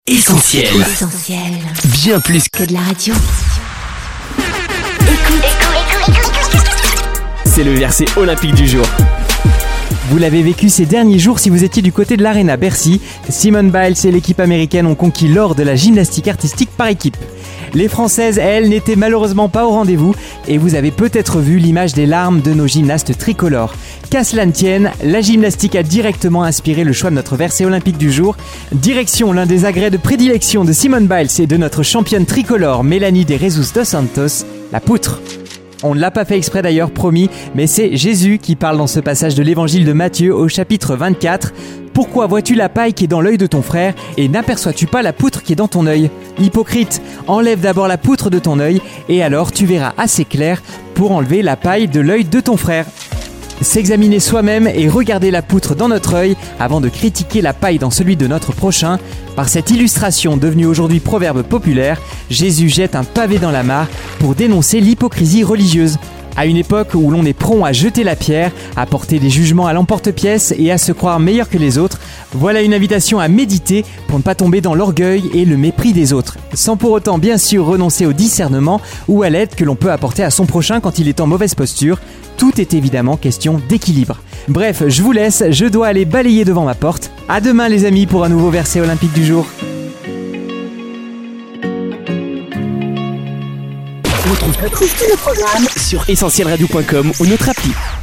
Essentiel. Bien plus que de la radio. C'est le verset olympique du jour. Vous l'avez vécu ces derniers jours si vous étiez du côté de l'Arena Bercy. Simone Biles et l'équipe américaine ont conquis l'or de la gymnastique artistique par équipe. Les Françaises, elles, n'étaient malheureusement pas au rendez-vous et vous avez peut-être vu l'image des larmes de nos gymnastes tricolores. Qu'à cela ne tienne, la gymnastique a directement inspiré le choix de notre verset olympique du jour. Direction l'un des agrès de prédilection de Simone Biles et de notre championne tricolore Mélanie de Jesus dos Santos, la poutre. On ne l'a pas fait exprès d'ailleurs, promis, mais c'est Jésus qui parle dans ce passage de l'évangile de Matthieu au chapitre 24. « Pourquoi vois-tu la paille qui est dans l'œil de ton frère et n'aperçois-tu pas la poutre qui est dans ton œil ? Hypocrite, enlève d'abord la poutre de ton œil et alors tu verras assez clair pour enlever la paille de l'œil de ton frère. » S'examiner soi-même et regarder la poutre dans notre œil avant de critiquer la paille dans celui de notre prochain. Par cette illustration devenue aujourd'hui proverbe populaire, Jésus jette un pavé dans la mare pour dénoncer l'hypocrisie religieuse. À une époque où l'on est prompt à jeter la pierre, à porter des jugements à l'emporte-pièce et à se croire meilleur que les autres, voilà une invitation à méditer pour ne pas tomber dans l'orgueil et le mépris des autres, sans pour autant bien sûr renoncer au discernement ou à l'aide que l'on peut apporter à son prochain quand il est en mauvaise posture. Tout est évidemment question d'équilibre. Bref, je vous laisse, je dois aller balayer devant ma porte. À demain les amis pour un nouveau verset olympique du jour. On retrouve tous nos programmes sur essentielradio.com ou notre appli.